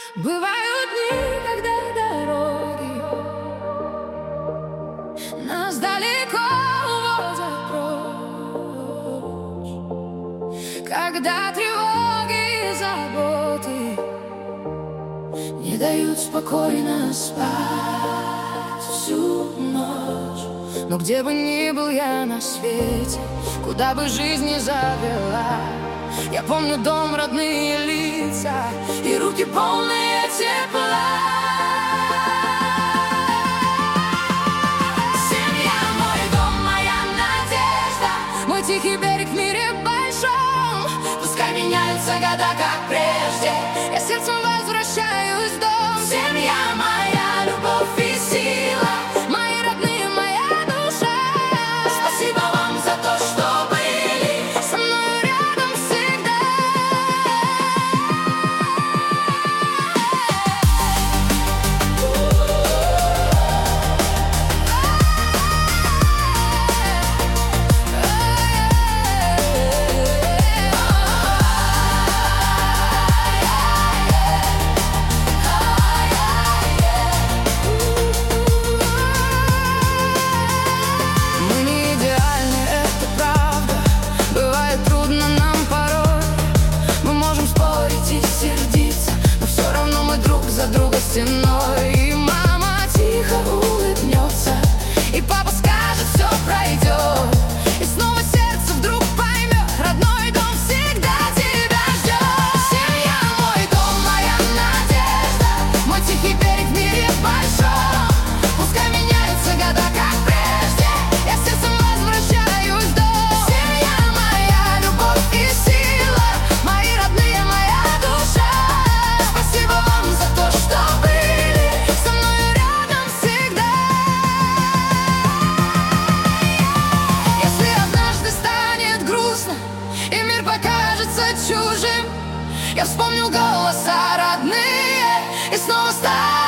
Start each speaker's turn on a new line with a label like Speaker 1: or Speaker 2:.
Speaker 1: Бывают дни, когда дороги нас далеко уводят прочь, когда тревоги и заботы не дают спокойно спать всю ночь. Но где бы ни был я на свете, куда бы жизнь ни завела, я помню дом, родные лица и руки полные тепла. Семья, мой дом, моя надежда, мой тихий берег в мире большом. Пускай меняются года, как прежде, я сердцем возвращаюсь в дом. Семья моя, любовь и сила, мои родные, моя душа. Спасибо вам за то, что были со мной рядом всегда. Стеной. И мама тихо улыбнется, и папа скажет, все пройдет. И снова сердце вдруг поймет, родной дом всегда тебя ждет. Семья, мой дом, моя надежда, мой тихий берег в мире большом. Пускай меняются года, как прежде, я сердцем возвращаюсь в дом. Семья моя, любовь и сила, мои родные, моя душа. Спасибо вам за то, что чужим, я вспомню голоса родные и снова стану.